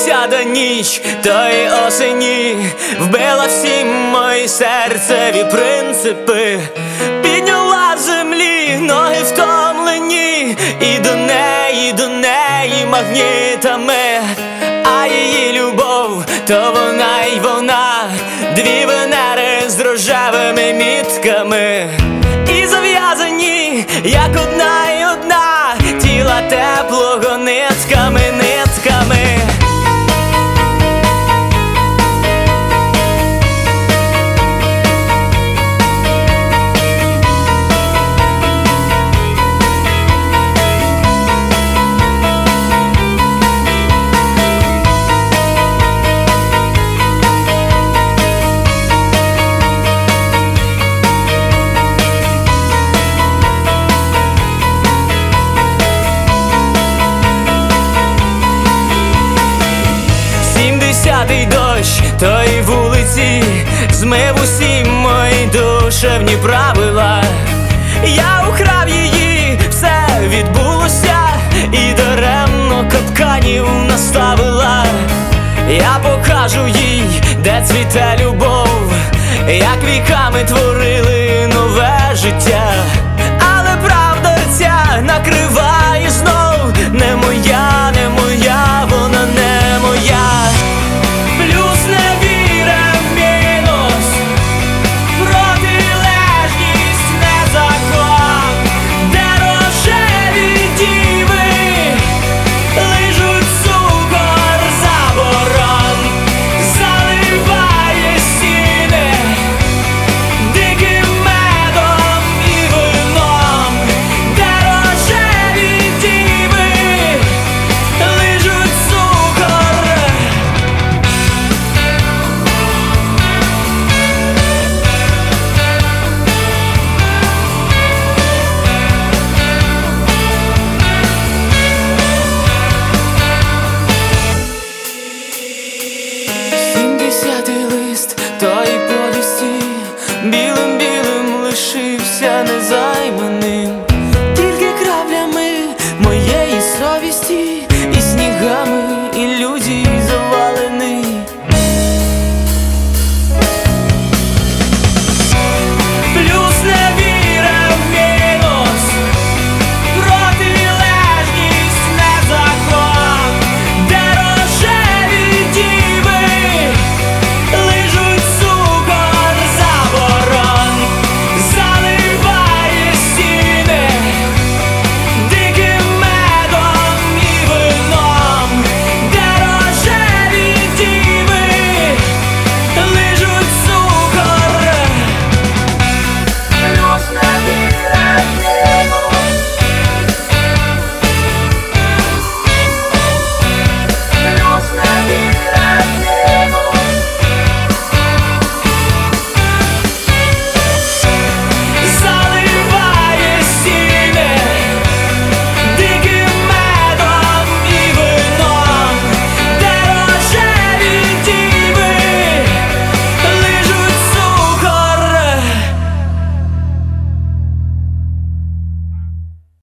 70-та ніч тої осені вбила всі мої серцеві принципи, підняла з землі ноги втомлені, і до неї магнітами. А її любов, то вона й вона, дві Венери з рожевими мітками, і зав'язані, як одна й одна, тіла теплого нитками, нитками. Десятий дощ тої вулиці змив усі мої душевні правила. Я украв її, все відбулося, і даремно капканів наставила. Я покажу їй, де цвіте любов, як віками творили нове життя. Але правда ця накриває знов, не моя, не моя, вона не моя. Тої повісті білим-білим лишився незайманим, тільки краплями моєї совісті і снігами